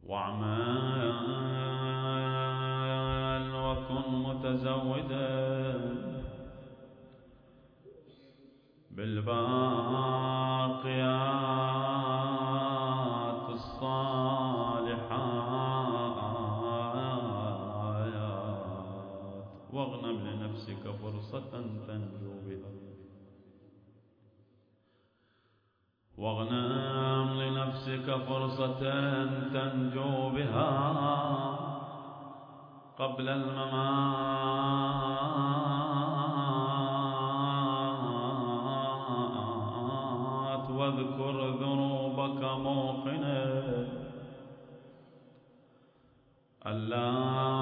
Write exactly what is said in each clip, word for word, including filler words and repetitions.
واعمل وكن متزودا بالباقيات الصالحات واغنم لنفسك فرصة تنجو بها واغنم لنفسك فرصة تنجو بها قبل الممات واذكر ذنوبك موقنا ألا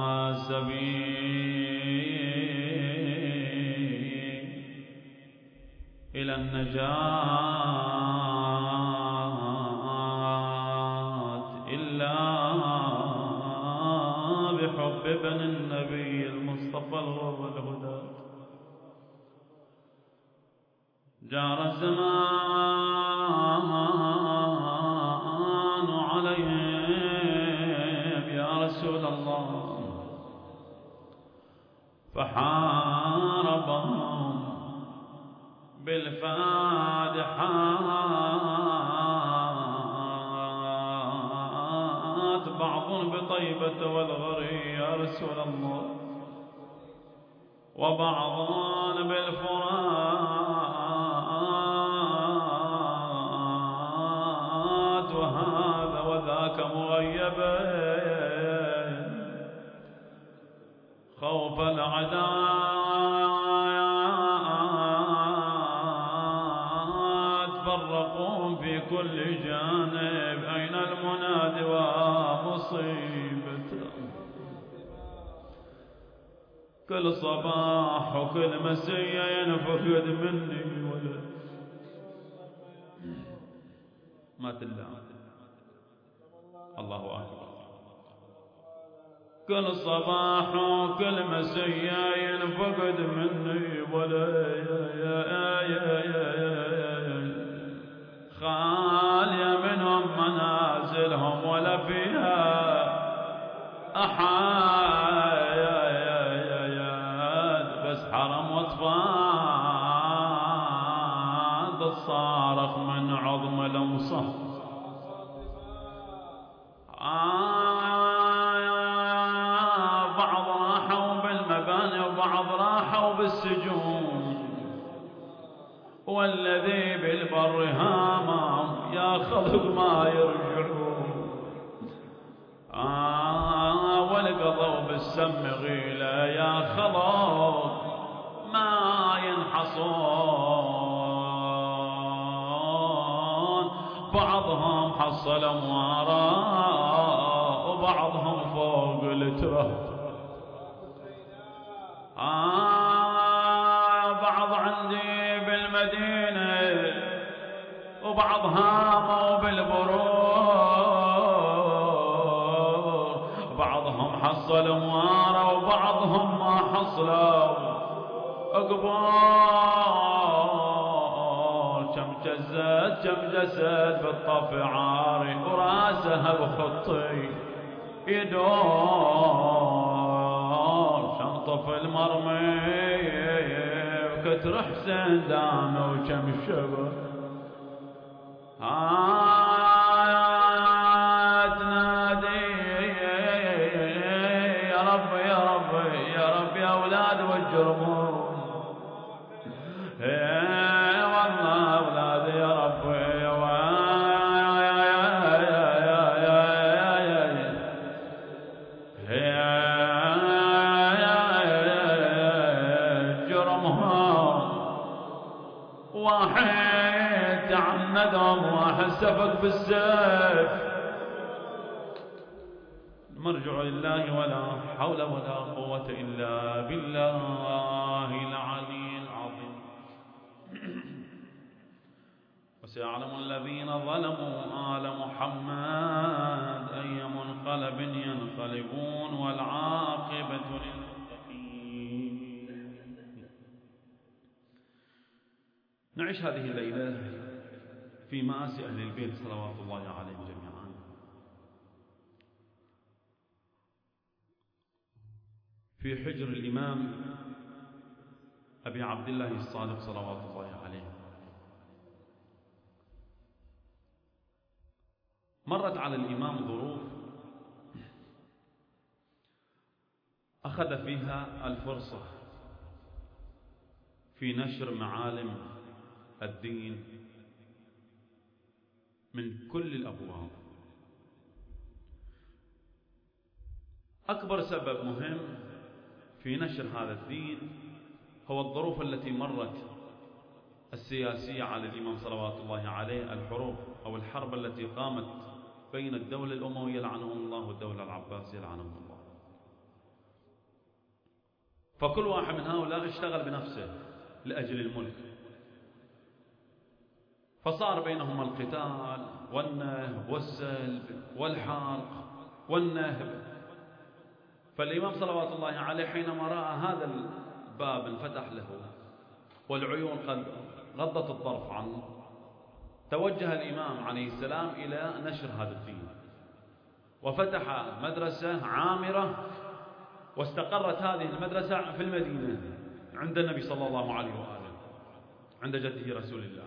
سبيل إلى النجاة إلا بحب ابن النبي المصطفى الغر الهدى جار الزمان عليهم يا رسول الله فحاربهم بالفادحات بعض بطيبة والغري يا رسول الله وبعض بالفرات وهذا وذاك مغيبين خوف العداء فرقون في كل جانب أين المنادي ومصيبته كل صباح وكل مسية ينفقد مني ولد ما تلام الله أكبر كل صباح وكل مسية ينفقد مني ولد خالية منهم منازلهم ولا فيها أحد بس حرم واطفال الصارخ من عظم الأمصة بعض راحوا بالمباني وبعض راحوا بالسجون والذي بالبر هامهم يا خلق ما يرجعون آه والقضوا بالسم غيلة يا خلق ما ينحصون بعضهم حصل اموارا وبعضهم فوق التراب آه بعض عندي بالمدينة وبعض هاموا بالبرور بعضهم حصل امواره وبعضهم ما حصلوا قبور كم جسد كم جسد بالطف عاري وراسها بخطي يدور شنطف المرمي وكتر حسين دام وكم شبه تنادي يا رب يا رب يا رب يا اولاد والجرمون والله اولادي يا رب واحد تعمدهم واحد سبق بالسيف مرجع لله ولا حول ولا قوة إلا بالله العلي العظيم وسيعلم الذين ظلموا آل محمد أي منقلب ينقلبون والعاقبة للمتقين. نعيش هذه الليلة في مآسي أهل البيت صلوات الله عليهم جميعا. في حجر الإمام أبي عبد الله الصادق صلوات الله عليه. مرت على الإمام ظروف أخذ فيها الفرصة في نشر معالم الدين من كل الأبواب. أكبر سبب مهم في نشر هذا الدين هو الظروف التي مرت السياسية على الإمام صلوات الله عليه، الحروب أو الحرب التي قامت بين الدولة الأموية لعنهم الله والدولة العباسية لعنهم الله. فكل واحد من هؤلاء اشتغل بنفسه لأجل الملك، فصار بينهم القتال والنهب والسلب والحرق والنهب. فالإمام صلوات الله عليه حينما رأى هذا الباب انفتح له والعيون قد غضت الطرف عنه، توجه الإمام عليه السلام إلى نشر هذا الدين، وفتح مدرسة عامرة، واستقرت هذه المدرسة في المدينة عند النبي صلى الله عليه وآله، عند جده رسول الله.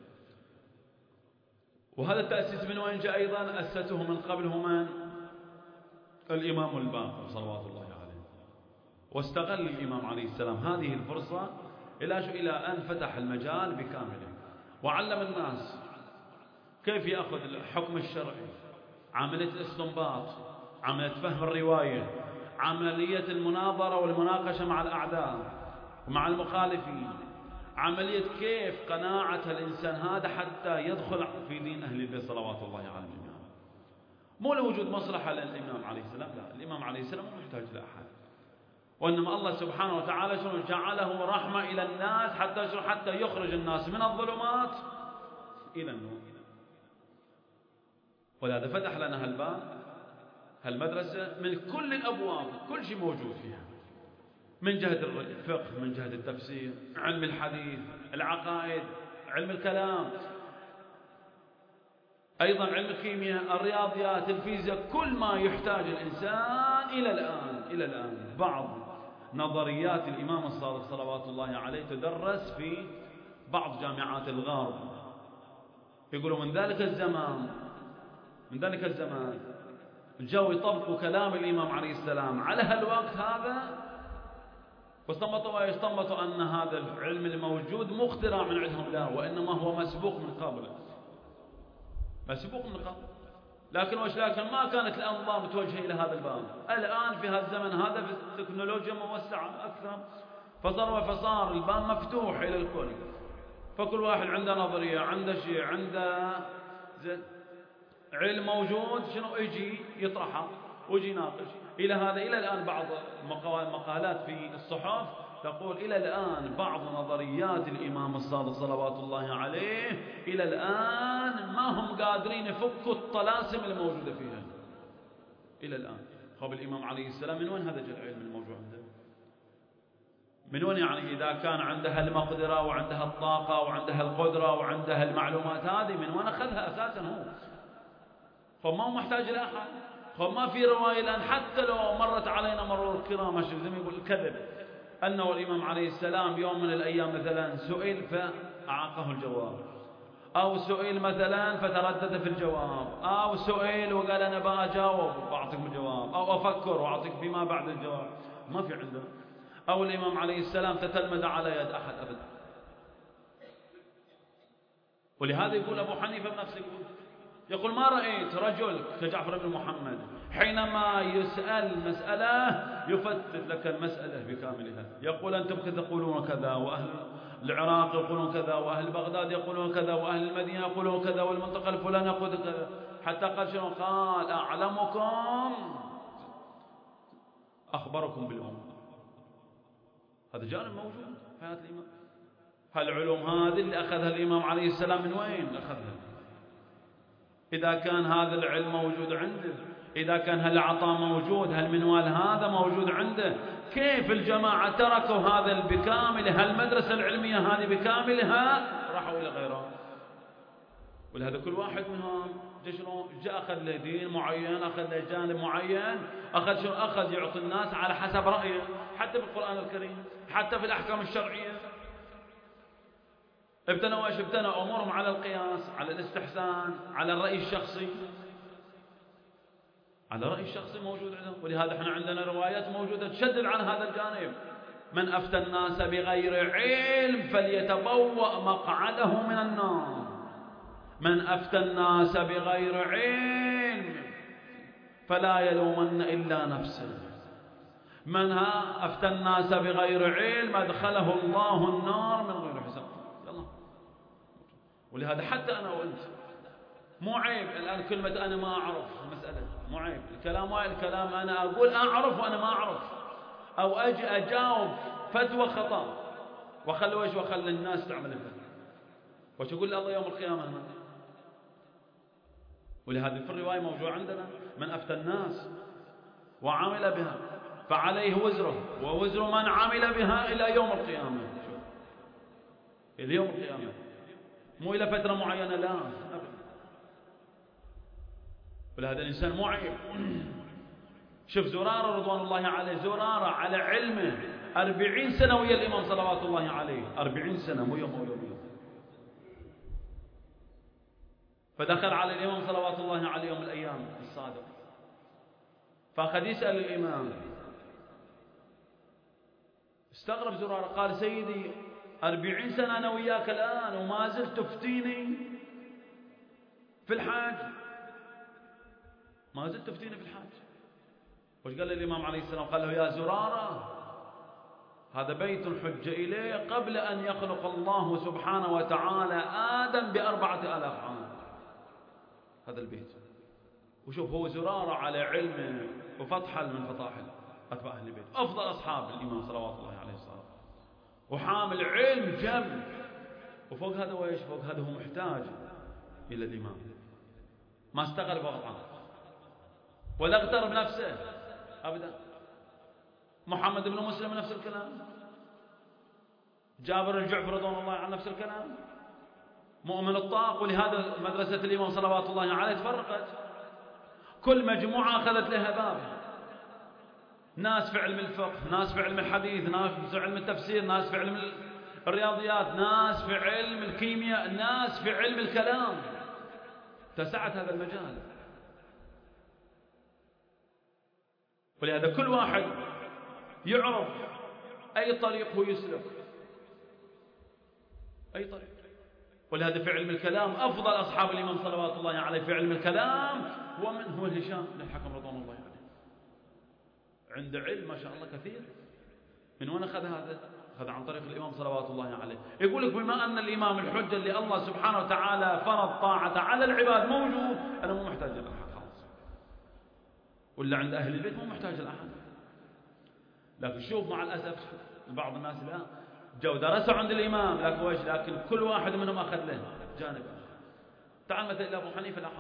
وهذا التأسيس من وين جاء؟ أيضا أسسه من قبل من؟ الإمام الباقر صلوات الله عليه. واستغل الإمام عليه السلام هذه الفرصة إلى أن فتح المجال بكامله، وعلم الناس كيف يأخذ الحكم الشرعي، عملية الاستنباط، عملية فهم الرواية، عملية المناظرة والمناقشة مع الأعداء ومع المخالفين، عملية كيف قناعة الإنسان هذا حتى يدخل في دين أهل البيت صلوات الله عليهم. مو لوجود مصلحة للإمام عليه السلام، لا، الإمام عليه السلام مو محتاج لأحد، وإنما الله سبحانه وتعالى شنو جعله رحمة إلى الناس حتى حتى يخرج الناس من الظلمات إلى النور. ولهذا فتح لنا هالباب، هالمدرسة من كل الأبواب، كل شيء موجود فيها، من جهة الفقه، من جهة التفسير، علم الحديث، العقائد، علم الكلام، أيضا علم الكيمياء، الرياضيات، الفيزياء، كل ما يحتاج الإنسان إلى الآن. إلى الآن بعض نظريات الإمام الصادق صلوات الله عليه تدرس في بعض جامعات الغرب. يقولوا من ذلك الزمان من ذلك الزمان جاءوا يطبقوا كلام الإمام عليه السلام على هالوقت هذا، واستنبطوا ويستنبطوا أن هذا العلم الموجود مو اختراع من عندهم، لا، وإنما هو مسبوق من قبل، مسبوق من قبل. لكن وش لكن ما كانت الأنظار متوجهة إلى هذا الباب. الآن في هذا الزمن هذا في التكنولوجيا موسعة أكثر، فصار فصار الباب مفتوح إلى الكل، فكل واحد عنده نظرية، عنده شيء، عنده علم موجود، شنو يجي يطرحه ويجي يناقش. إلى هذا إلى الآن بعض المقالات في الصحف تقول إلى الآن بعض نظريات الإمام الصادق صلوات الله عليه إلى الآن ما هم قادرين يفكوا الطلاسم الموجودة فيها إلى الآن. خب الإمام عليه السلام من وين هذا العلم الموجود عنده؟ من وين يعني إذا كان عندها المقدرة وعندها الطاقة وعندها القدرة وعندها المعلومات هذه، من وين أخذها أساسا هو؟ فما هو محتاج لأحد. فما في رواية الآن حتى لو مرت علينا مرور الكرام زي ما يقول الكذب أنه الإمام عليه السلام يوم من الأيام مثلا سئل فأعاقه الجواب، أو سئل مثلا فتردد في الجواب، أو سئل وقال أنا بأجاوب وأعطيكم الجواب، أو أفكر وأعطيك فيما بعد الجواب. ما في عنده. أو الإمام عليه السلام تتلمذ على يد أحد أبدا. ولهذا يقول أبو حنيفة بنفسه يقول يقول ما رأيت رجل كجعفر بن محمد حينما يسأل مسألة يفتت لك المسألة بكاملها، يقول أنتم تقولون كذا، وأهل العراق يقولون كذا، وأهل بغداد يقولون كذا، وأهل المدينة يقولون كذا، والمنطقة الفلانية يقول كذا، حتى قال شنو؟ قال أعلمكم أخبركم بالأمة. هذا جانب موجود في حياة الإمام. هالعلوم هذه اللي أخذها الإمام عليه السلام من وين أخذها؟ إذا كان هذا العلم موجود عنده، إذا كان هالعطاء موجود، هالمنوال هذا موجود عنده، كيف الجماعة تركوا هذا بكامله، هالمدرسة العلمية هذه بكاملها، راحوا إلى غيرها؟ ولهذا كل واحد منهم شنو جاء أخذ له دين معين، أخذ له جانب معين، أخذ شنو أخذ يعطي الناس على حسب رأيه، حتى في القرآن الكريم، حتى في الأحكام الشرعية. ابتنوا ايش؟ ابتنوا أمورهم على القياس، على الاستحسان، على الرأي الشخصي. على رأي الشخصي موجود عندهم. ولهذا احنا عندنا روايات موجودة تشدد عن هذا الجانب: من أفتى الناس بغير علم فليتبوأ مقعده من النار. من أفتى الناس بغير علم فلا يلومن إلا نفسه. من ها أفتى الناس بغير علم أدخله الله النار من غير حساب. يلا. ولهذا حتى أنا وأنت مو عيب الآن كلمة أنا ما أعرف المسألة، مو عيب الكلام. الكلام أنا أقول أعرف وأنا ما أعرف، أو أجي أجاوب فتوى خطأ وخلي وش وخلي الناس تعمل الفتوى، وش يقول الله يوم القيامة هنا. ولهذا في الرواية موجود عندنا: من أفتى الناس وعمل بها فعليه وزره ووزر من عمل بها إلى يوم القيامة. إلى يوم القيامة، مو إلى فترة معينة، لا أبدا. ولهذا الإنسان مو عيب. شوف زرارة رضوان الله عليه، زرارة على علمه أربعين سنة ويا الإمام صلوات الله عليه، أربعين سنة مو يوم ويوم. فدخل على الإمام صلوات الله عليه يوم الأيام الصادق، فأخذ يسأل الإمام. استغرب زرارة، قال: سيدي أربعين سنة أنا وياك الآن وما زلت تفتيني في الحاج، ما زلت تفتيني في الحاج. وش قال الإمام عليه السلام؟ قال له: يا زرارة، هذا بيت حج إليه قبل أن يخلق الله سبحانه وتعالى آدم بأربعة آلاف عام. هذا البيت. وشوف هو زرارة على علمه وفتحل من فطاحل أتباع أهل البيت، أفضل أصحاب الإمام صلوات الله عليه وسلم، وحامل علم جم. وفوق هذا وإيش؟ فوق هذا هو محتاج إلى الإمام، ما استغرب وضعه ولا اغتر بنفسه أبدا. محمد بن مسلم نفس الكلام، جابر الجعفر رضوان الله عن نفس الكلام، مؤمن الطاق. ولهذا مدرسة الإمام صلوات الله عليه تفرقت، كل مجموعة أخذت لها باب، ناس في علم الفقه، ناس في علم الحديث، ناس في علم التفسير، ناس في علم الرياضيات، ناس في علم الكيمياء، ناس في علم الكلام. اتسعت هذا المجال. ولهذا كل واحد يعرف أي طريق هو يسلك، أي طريق. ولهذا في علم الكلام أفضل أصحاب الإمام صلوات الله عليه في علم الكلام هو من هو الهشام بن الحكم رضوان الله عليه. عنده علم ما شاء الله كثير. من وين أخذ هذا؟ أخذ عن طريق الإمام صلوات الله عليه. يقول لك: بما أن الإمام الحجة اللي الله سبحانه وتعالى فرض طاعته على العباد موجود، أنا مو محتاج إلى أحد خلاص. ولا عند أهل البيت مو محتاج لأحد. لكن شوف مع الأسف بعض الناس لا جو درسوا عند الإمام، لكن وش لكن كل واحد منهم أخذ له جانب. تعال مثلا إلى أبو حنيفة لاحظ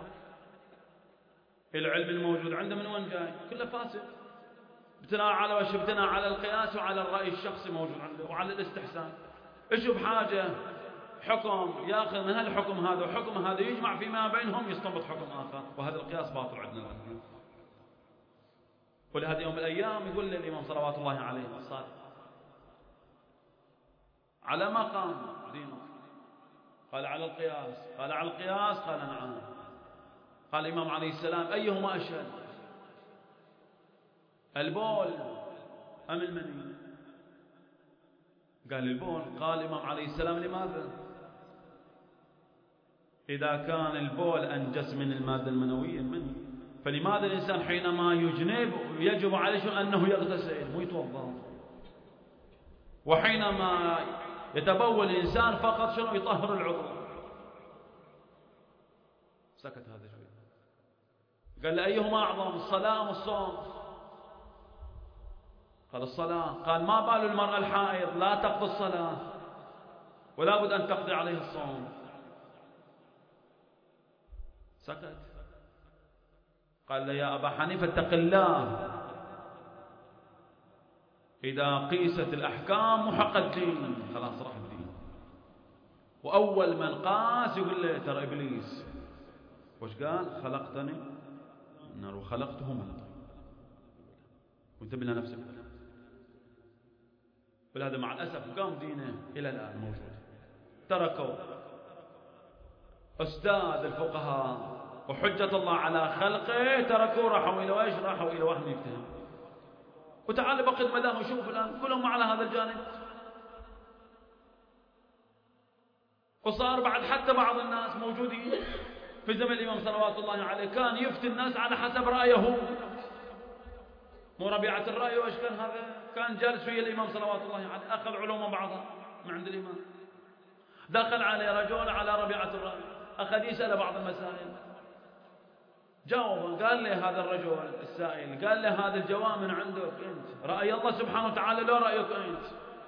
العلم الموجود عنده من وين جاي؟ كله فاسد. ابتناء على وش؟ ابتناء على القياس وعلى الرأي الشخصي موجود عنده وعلى الاستحسان. اشوف حاجة حكم ياخذ من هالحكم هذا وحكم هذا يجمع فيما بينهم يستنبط حكم آخر، وهذا القياس باطل عندنا الآن. ولهذا يوم الأيام يقول للإمام صلوات الله عليه الصادق: على ما قام دينك؟ قال: على القياس. قال: على القياس؟ قال: نعم. قال الإمام عليه السلام: أيهما أشهد، البول أم المني؟ قال: البول. قال الإمام عليه السلام: لماذا؟ إذا كان البول أنجس من المادة المنوية المني، فلماذا الإنسان حينما يجنب يجب عليه أنه يغتسل مو يتوضأ؟ وحينما يتبول الإنسان فقط شنو؟ يطهر العضو. سكت هذا شوي. قال: أيهما أعظم، الصلاة أم الصوم؟ قال: الصلاة. قال: ما بال المرأة الحائض لا تقضي الصلاة ولا بد أن تقضي عليها الصوم؟ سكت. قال له: يا أبا حنيفة اتق الله، إذا قيست الأحكام محق الدين. خلاص راح الدين. وأول من قاس يقول له ترى إبليس وش قال؟ خلقتني من نار وخلقته من طين، وانتبه لنفسك. ولهذا مع الأسف قام دينه إلى الآن موجود. تركوا أستاذ الفقهاء وحجة الله على خلقه، تركوا راحوا إلى وإيش؟ راحوا إلى وهم يفتهم. وتعال بقد مداه وشوف الآن كلهم على هذا الجانب. وصار بعد حتى بعض الناس موجودين في زمن الإمام صلوات الله عليه كان يفتي الناس على حسب رأيه، مو ربيعة الرأي. وإيش كان هذا؟ كان جالس ويا الإمام صلوات الله عليه، أخذ علوم بعضها من عند الإمام. دخل عليه رجل على ربيعة الرأي، أخذ يسأل بعض المسائل، جاوب. قال له هذا الرجل السائل، قال له هذا الجواب من عندك أنت، رأي الله سبحانه وتعالى لا رأيك أنت.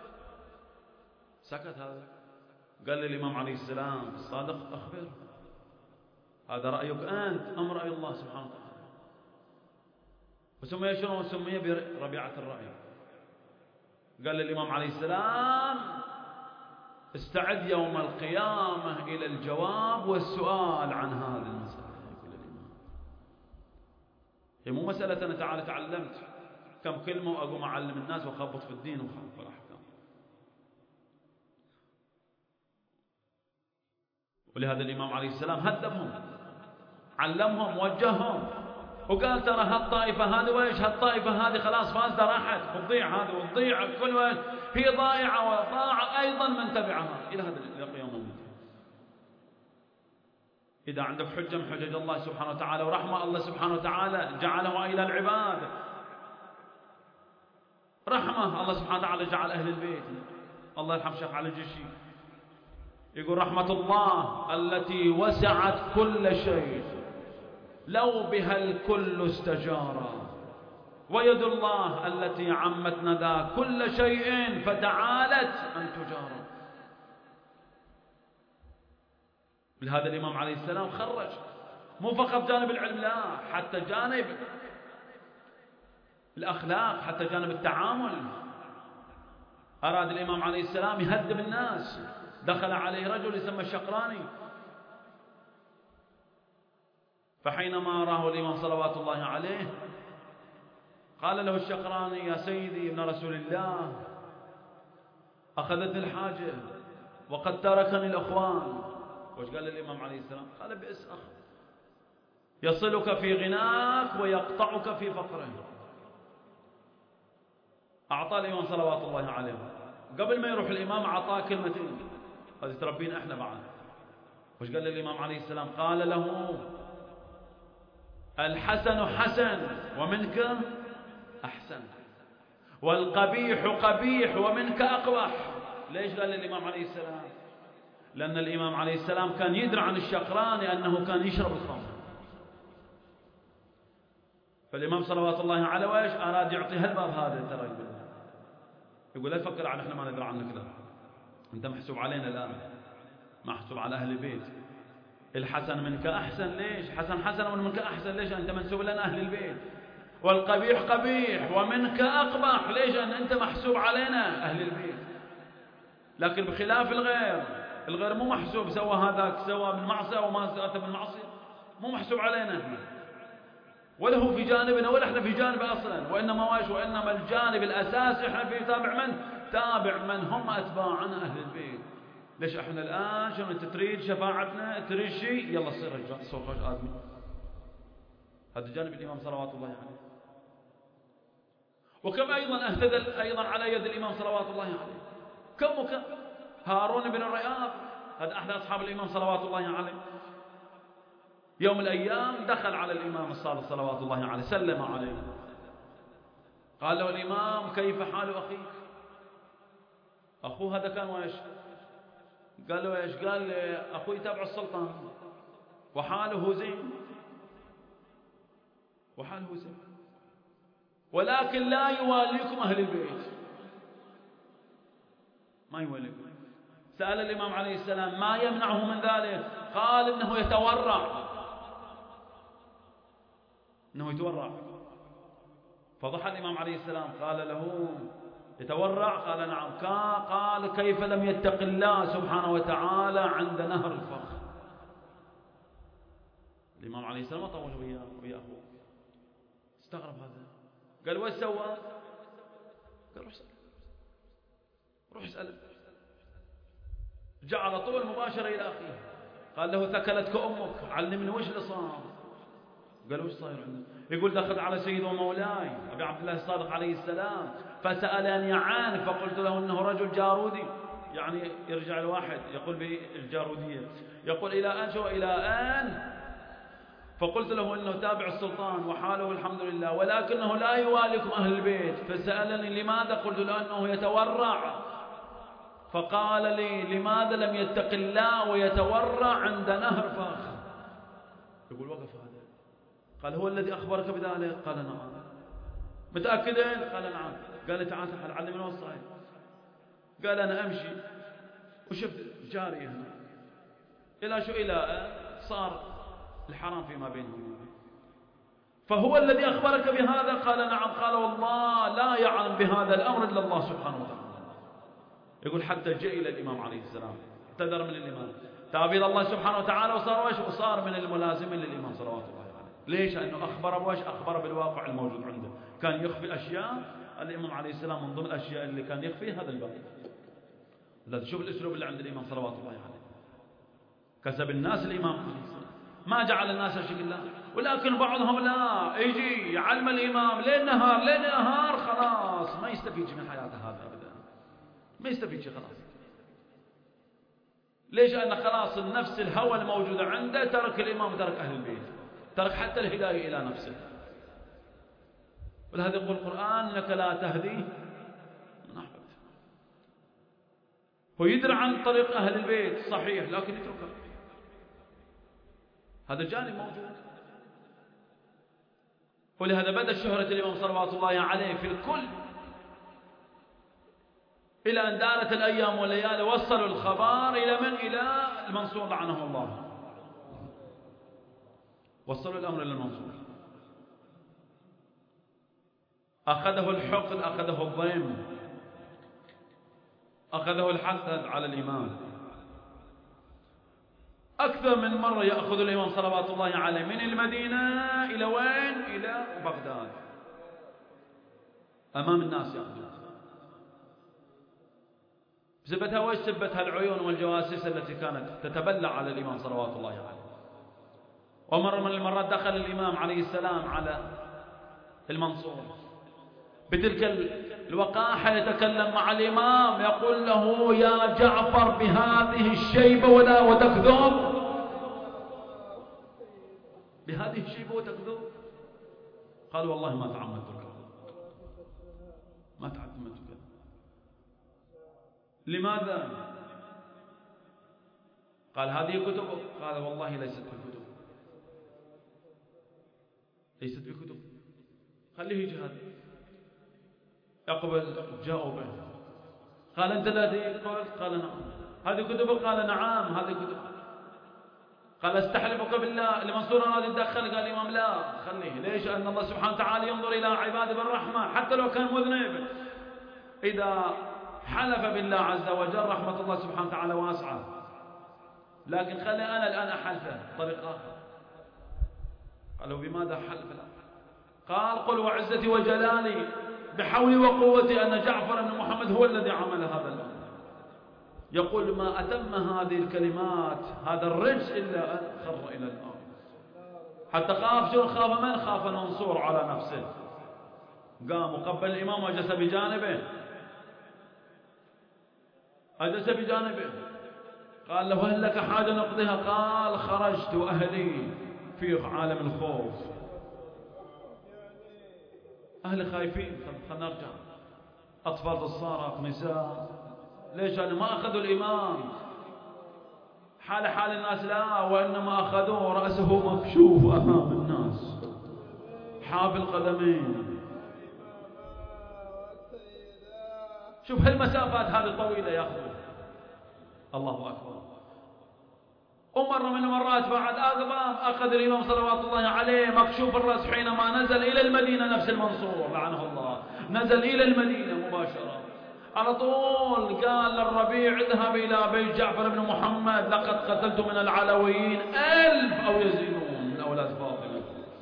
سكت هذا. قال للإمام عليه السلام الصادق أخبر، هذا رأيك أنت أم رأي الله سبحانه وتعالى؟ وسمي شنو؟ سمي بربيعة الرأي. قال للإمام عليه السلام استعد يوم القيامة إلى الجواب والسؤال عن هذه المسألة. يقول الإمام هي مو مسألة أنا تعالى تعلمت كم كلمة وأقوم أعلم الناس وأخبط في الدين وخبط الأحكام. ولهذا الإمام عليه السلام هدبهم، علمهم، وجههم، وقال ترى هالطائفة هذه وإيش؟ هالطائفة هذه خلاص فاسدة راحت، وتضيع هذه وتضيع كل وإيش؟ هي ضائعة وضاع أيضا من تبعها إلى هذا اليوم المدين. إذا عندك حجة من حجج الله سبحانه وتعالى ورحمة الله سبحانه وتعالى جعله إلى العباد، رحمة الله سبحانه وتعالى جعل أهل البيت. الله يرحم شيخ علي الجيشي يقول رحمة الله التي وسعت كل شيء لو بها الكل استجارا، ويد الله التي عمت ندى كل شيء فتعالت أن تجارا. لهذا الإمام عليه السلام خرج مو فقط جانب العلم، لا، حتى جانب الأخلاق، حتى جانب التعامل. أراد الإمام عليه السلام يهذب الناس، دخل عليه رجل يسمى الشقراني، فحينما راه الإمام صلوات الله عليه قال له الشقراني يا سيدي ابن رسول الله أخذتني الحاجة وقد تركني الأخوان. وش قال الإمام عليه السلام؟ قال بئس أخ يصلك في غناك ويقطعك في فقره. أعطى الإمام صلوات الله عليه قبل ما يروح الإمام أعطاه كلمتين، هذه تربينا إحنا بعد. وش قال الإمام عليه السلام؟ قال له الحسن حسن ومنك أحسن، والقبيح قبيح ومنك أقبح. ليش قال الإمام عليه السلام؟ لأن الإمام عليه السلام كان يدري عن الشقراني أنه كان يشرب الخمر، فالإمام صلوات الله عليه وإيش أراد يعطي هالباب هذا. ترى يقول يقول لا تفكر عن إحنا ما ندري عنك، لا، أنت محسوب علينا الآن، محسوب على أهل البيت. الحسن منك أحسن، ليش؟ حسن حسن ومنك أحسن، ليش؟ أنت منسوب لنا أهل البيت. والقبيح قبيح ومنك أقبح، ليش؟ أن أنت محسوب علينا أهل البيت. لكن بخلاف الغير، الغير مو محسوب، سوى هذاك سوى بالمعصية وما أتى بالمعصية، مو محسوب علينا احنا، ولا هو في جانبنا ولا احنا في جانبه أصلا. وإنما واش؟ وإنما الجانب الأساسي احنا في تابع من؟ تابع من هم أتباعنا أهل البيت. ليش احنا الآن شنو انت تريد شفاعتنا، تريد شيء، يلا صير رجال صوت آدمي. هذا جانب الإمام صلوات الله عليه. وكم أيضا اهتدى أيضا على يد الإمام صلوات الله عليه، كم وكم. هارون بن الرياض هذا أحد أصحاب الإمام صلوات الله عليه، يوم من الأيام دخل على الإمام الصادق صلوات الله عليه، سلم عليه، قال له الإمام كيف حال أخيك؟ أخوه هذا كان وإيش؟ قال له إيش؟ قال أخوي يتابع السلطان وحاله زين، وحاله زين، ولكن لا يواليكم أهل البيت، ما يواليكم. سأل الإمام عليه السلام ما يمنعه من ذلك؟ قال إنه يتورع، إنه يتورع. فضحى الإمام عليه السلام قال له يتورع؟ قال نعم. قال كيف لم يتق الله سبحانه وتعالى عند نهر الفخ؟ الإمام عليه السلام طول وياه ويا أخوه، استغرب هذا، قال وش سوى؟ قال روح اسأله، روح اسأله. جاء على طول مباشرة إلى أخيه، قال له ثكلتك أمك، علمني وش اللي صار. قال وش صاير عندك؟ يقول دخلت على سيد ومولاي أبي عبد الله الصادق عليه السلام فسألني عنك فقلت له إنه رجل جارودي، يعني يرجع الواحد يقول بالجارودية، يقول إلى أن شو إلى أن فقلت له إنه تابع السلطان وحاله الحمد لله ولكنه لا يواليكم أهل البيت، فسألني لماذا؟ قلت له أنه يتورع، فقال لي لماذا لم يتق الله ويتورع عند نهر فاخ؟ يقول وقف هذا، قال هو الذي أخبرك بذلك؟ قال نعم. متأكدين؟ قال نعم. قال تعال تعال علمنا وين صاير. قال أنا أمشي وشفت جارية هنا إلى شو إلى صار الحرام فيما بينهم، فهو الذي أخبرك بهذا؟ قال نعم. قال والله لا يعلم بهذا الأمر إلا الله سبحانه وتعالى. يقول حتى جاء إلى الإمام عليه السلام، اعتذر من الإمام، تاب إلى الله سبحانه وتعالى وصار وش؟ وصار من الملازمين للإمام صلوات الله عليه. ليش؟ لأنه أخبر بوش؟ أخبر بالواقع الموجود عنده. كان يخفي أشياء، الإمام عليه السلام من ضمن الأشياء اللي كان يخفي هذا الباب. لا تشوف الأسلوب اللي عند الإمام صلوات الله عليه، كسب الناس الإمام عليه السلام، ما جعل الناس شكل الله. ولكن بعضهم لا يجي يعلم الإمام ليل نهار ليل نهار، خلاص ما يستفيد من حياته هذا أبدا، ما يستفيد شيء خلاص. ليش؟ أن خلاص النفس الهوى الموجودة عنده ترك الإمام وترك أهل البيت، ترك حتى الهداية إلى نفسه. ولهذا يقول القرآن إنك لا تهدي من أحببت. هو يدري عن طريق أهل البيت صحيح لكن يتركه، هذا الجانب موجود. ولهذا بدأ شهرة الإمام صلوات الله عليه في الكل، إلى أن دارت الأيام والليالي وصلوا الخبر إلى من؟ إلى المنصور لعنه الله، وصلوا الأمر إلى المنصور، أخذه الحقد، أخذه الضيم، أخذه الحسد على الإمام. أكثر من مرة يأخذ الإمام صلوات الله عليه من المدينة إلى وين؟ إلى بغداد، أمام الناس يأخذون. سبتها وش؟ سبتها العيون والجواسيس التي كانت تتبلع على الإمام صلوات الله عليه. ومرة من المرات دخل الإمام عليه السلام على المنصور بتلك الوقاحة يتكلم مع الإمام، يقول له يا جعفر بهذه الشيبة ولا وتكذب، بهذه الشيبة وتكذب. قال والله ما تعمدت الكذب، ما تعمدت الكذب. لماذا؟ قال هذه كتبك. قال والله ليست بكتب، ليست بكتب. خليه يجي هذا يقبل. جاءوا به، قال أنت الذي قلت؟ قال نعم. هذه كتبك؟ قال نعم هذه كتب. قال استحلفك بالله المنصور أراد يتدخل. قال الإمام لا خليه. ليش؟ أن الله سبحانه وتعالى ينظر إلى عباده بالرحمة حتى لو كان مذنب، إذا حلف بالله عز وجل رحمة الله سبحانه وتعالى واسعة، لكن خلي أنا الآن أحلفه طريق آخر. قالوا بماذا حلف؟ قال قل وعزتي وجلالي بحولي وقوتي أن جعفر بن محمد هو الذي عمل هذا الأمر. يقول ما أتم هذه الكلمات هذا الرجس إلا أن خر إلى الأرض، حتى خاف. شو خاف؟ من خاف؟ المنصور على نفسه. قام وقبل الإمام وجلس بجانبه، أجلس بجانبه. قال له هل لك حاجة نقضيها؟ قال خرجت وأهلي في عالم الخوف، أهلي خايفين، خلنا نرجع، أطفال الصارخ، نساء. ليش؟ أنا ما أخذوا الإمام حال حال الناس، لا، وإنما أخذوه رأسه مكشوف أمام الناس، حافي القدمين. شوف هالمسافات هذه طويلة يا أخوة. الله أكبر. ومرة من المرات بعد أقبام أخذ الإمام صلوات الله عليه مكشوف الرأس حينما نزل إلى المدينة، نفس المنصور لعنه الله نزل إلى المدينة مباشرة، على طول قال للربيع اذهب إلى بيت جعفر بن محمد لقد قتلت من العلويين ألف أو يزيدون من أولاد فاطمة،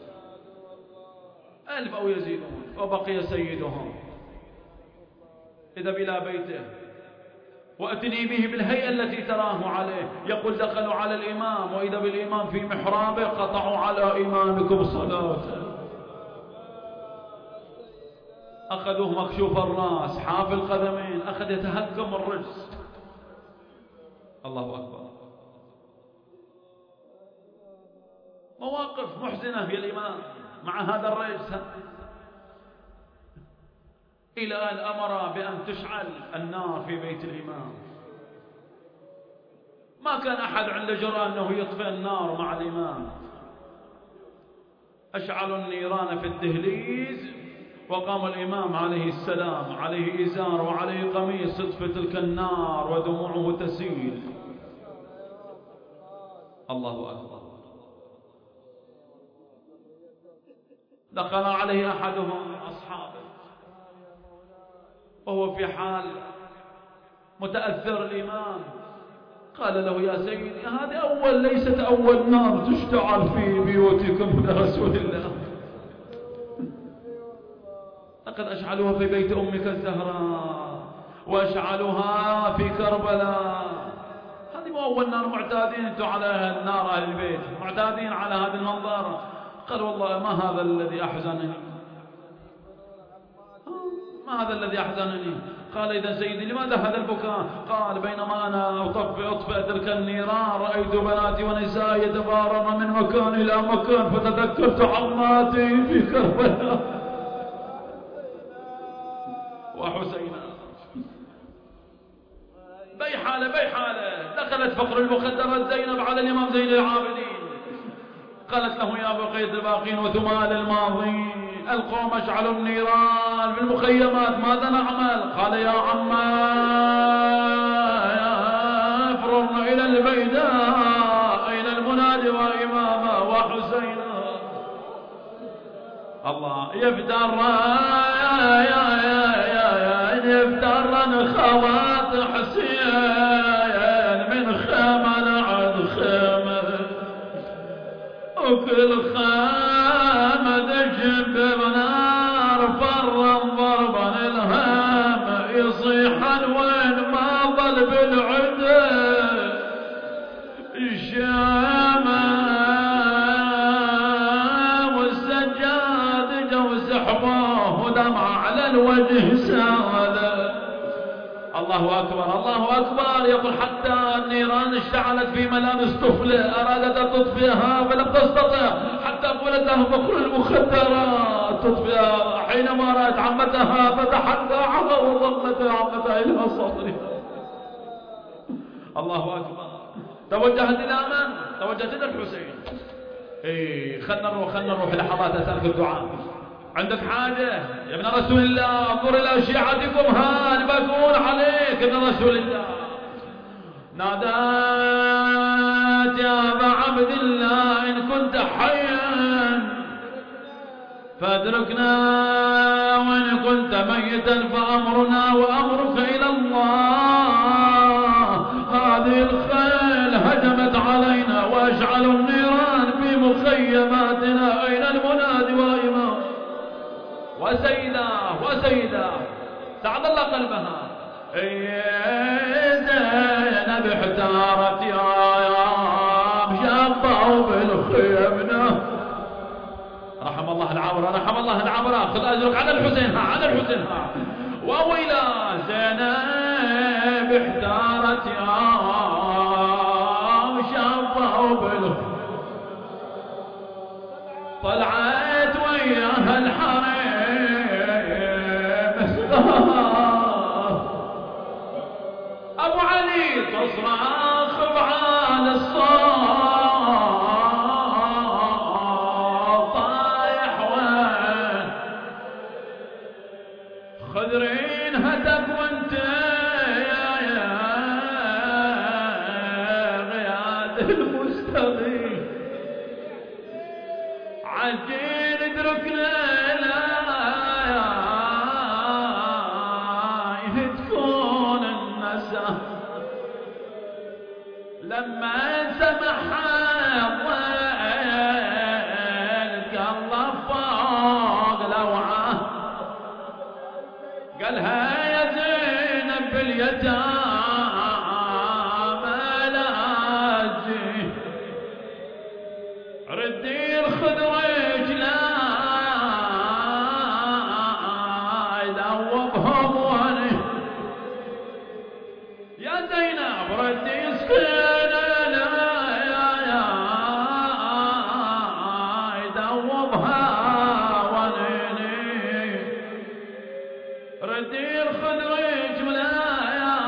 ألف أو يزيدون، وبقي سيدهم. اذهب إلى بيته وأتني به بالهيئة التي تراه عليه. يقول دخلوا على الإمام وإذا بالإمام في محرابه، قطعوا على إمامكم صلاته، أخذوه مكشوف الرأس حافي القدمين، أخذ يتهكم الرجس. الله أكبر. مواقف محزنة يا الإمام مع هذا الرجس، إلى أن أمر بأن تشعل النار في بيت الإمام. ما كان أحد عنده جرأة أنه يطفئ النار مع الإمام. أشعلوا النيران في الدهليز، وقام الإمام عليه السلام عليه إزار وعليه قميص، تطفئ تلك النار ودموعه تسيل. الله أكبر. دخل عليه أحدهم أصحابه وهو في حال متأثر الإمام، قال له يا سيدي هذه أول ليست أول نار تشتعل في بيوتكم يا رسول الله، لقد أشعلوها في بيت أمك الزهراء وأشعلوها في كربلاء، هذه مو أول نار، معتادين أنتم على النار أهل البيت، معتادين على هذا المنظر. قال والله ما هذا الذي أحزنني، ما هذا الذي أحزنني. قال إذا سيدي لماذا هذا البكاء؟ قال بينما أنا أطفئ أطفئ تلك النيران رأيت بناتي ونسائي يتبارن من مكان إلى مكان، فتذكرت عماتي في كربلاء وحسينا. بي حالة بي حالة. دخلت فقر المخدرات زينب على الإمام زين العابدين، قالت له يا بقية الباقين وثمال الماضين، القوم اشعلوا النيران في المخيمات، ماذا نعمل؟ قال يا عما افررن إلى البيداء، إلى المنادي وإماما وحسينا. الله يفتر يا يا يا يا يفترن خوات حسين من خيمة لعد خيمة، وكل خيمة دجب بنار فرا ضربا الهام، يصيح وين ما ظل بالعدى الشامة، والسجاد جو سحبه ودمع على الوجه ساله. الله أكبر الله أكبر. يقول حتى النيران اشتعلت في ملابس طفلة، أرادت أن تطفئها فلم تستطع، حتى قلت له فخر المخدرات تطفئها. حينما رأت عمتها فتحت ذاعها وضمت عمتها إلى صدرها. الله أكبر. توجهت إلى من؟ توجهت إلى الحسين. إيه خلنا نروح خلنا نروح لحظات أسألك الدعاء. عندك حاجة يا ابن رسول الله؟ انظر إلى شيعتكم ها يبكون عليك ابن رسول الله. نادات يا أبا عبد الله إن كنت حيا فادركنا، وإن كنت ميتا فأمرنا وأمرك إلى الله. هذه الخيل هجمت علينا وأشعلوا النيران في مخيماتنا، أين المنادي وإمام وسيدة وسيدة سعد الله قلبها. زينب احتارت يا شابه بالخيمنة. رحم الله العبرة رحم الله العبرة. خذ أجرك على الحسين ها على الحسين ها. وويلا زينب احتارت يا شابه بالخيمنة، طلعت وياها الحريم أبو علي تصرخ بعال الصوت طايح وين خذرين هدف وانت يا غياد المسلمين. عجين ادركنا لا تكون النساء لما سمحها الضيل قلب فوق لوعه قالها يا زينب باليتامى لا تجي ردي الخدرج لا يذوبهم وني يا زينب ردي سكينة لا يا يا يذوبها ونيني ردي الخدرج ولا يا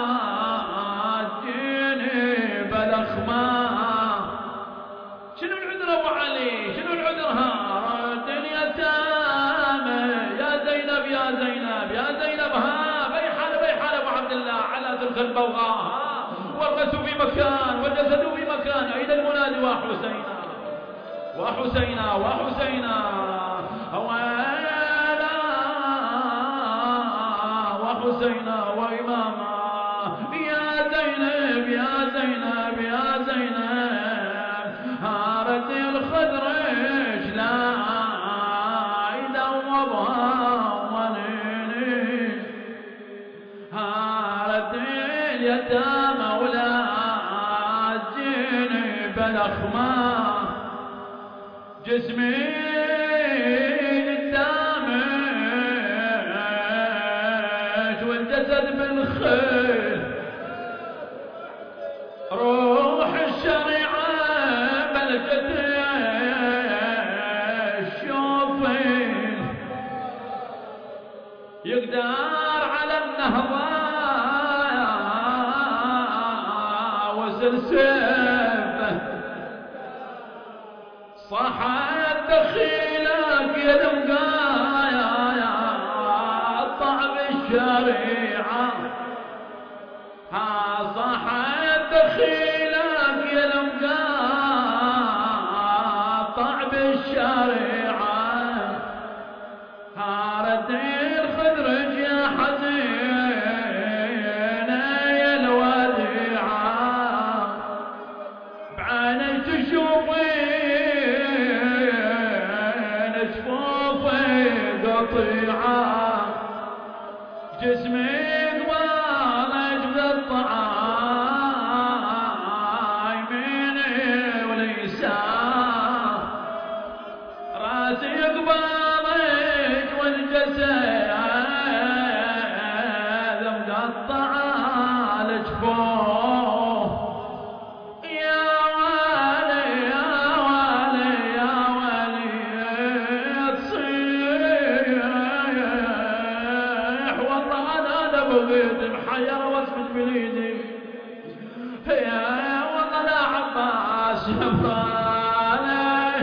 تجيني بلخمة شنو العذر ابو علي شنو العذر ها رد اليتامى يا زينب يا زينب يا زينب ها بيحال بيحال ابو عبد الله على تلك البوغاء والرسول في مكان والجسد في مكان اين المنادي وحسينا وحسينا وحسينا ويلا وحسينا واماما يا زينب يا زينب يا زينب هارت الخدرج لا يذوبها ونيني هارت اليتامى ولا تجيني بلخمة جسمي الدامج والجسد بالخيل روح الشريعة ملكت الشوفين يقدر على النهضة وسلسفة صحت دخيلك يا دمقايا يا طعم الشريعة ها صحت دخيلك يا دمقاطع بالشريعة ها ردي الخدرج يا حزينة يا الوديعة بعينك تشوفين جفوفي قطيعة جسمي قبالك بالطعام يميني واليسار راسي قبالك والجسد مقطعة الجفوف يا والي يا والي يا والي تصيح والله انا بغيت محير واسمك بليدي يا والله لا عباس يفراني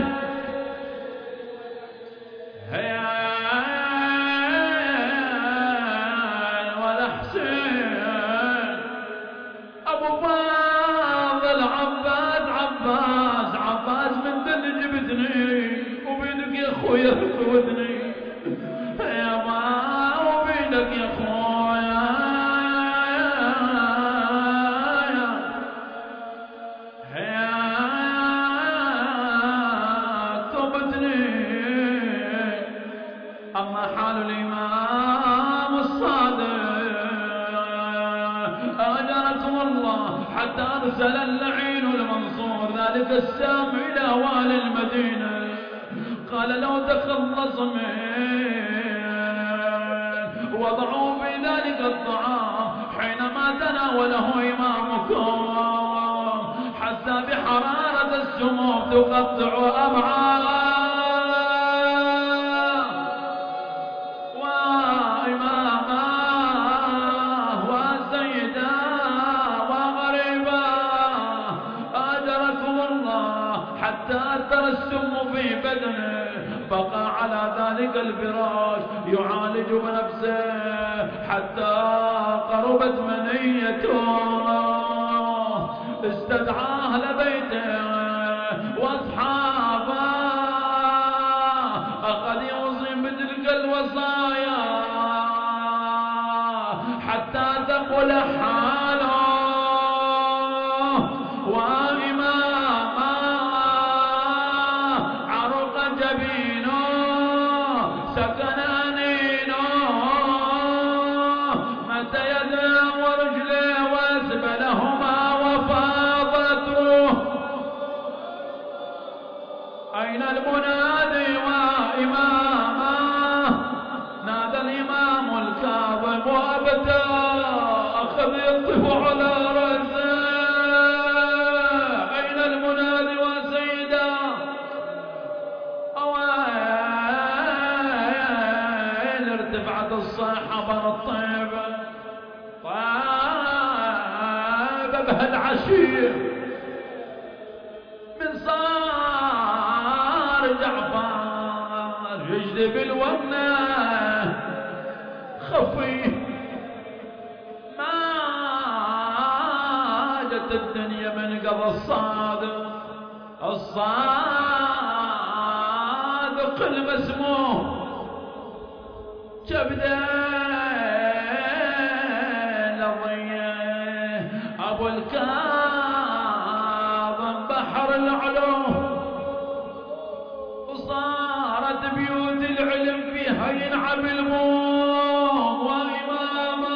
يا ولا حسين ابو فاضل عباس عباس عباس من دل جبتني وبيدك يا اخويا خذني يا ما وبيدك يا اخويا أما حال الإمام الصادق أجركم الله حتى أرسل اللعين المنصور ذلك السام إلى والي المدينة قال لو تخلص من وضعوا في ذلك الطعام حينما تناوله إمامكم حتى بحرارة السموم تقطع أمعاء حتى أثر السم في بدنه بقى على ذلك الفراش يعالج بنفسه حتى قربت منيته استدعاه لبيته واصحابه طول حاله وإماما عرق جبينه سكن أنينه مد يده ورجله وأسبلهما وفاضت روح. أين المنادي وإماما؟ نادى الإمام الكاظم وأبدا أخذ يطف على رأسه. أين المنادي وسيدا؟ أوين ارتفعت الصيحة بر الطيبة طيبة بهالعشير من صار جعفر يجلب الونة خفي ما جت الدنيا من قضى الصادق الصادق المسموم جبدة للضية أبو الكاظم بحر العلوم وصارت بيوت العلم فيها ينعم الموم وإماما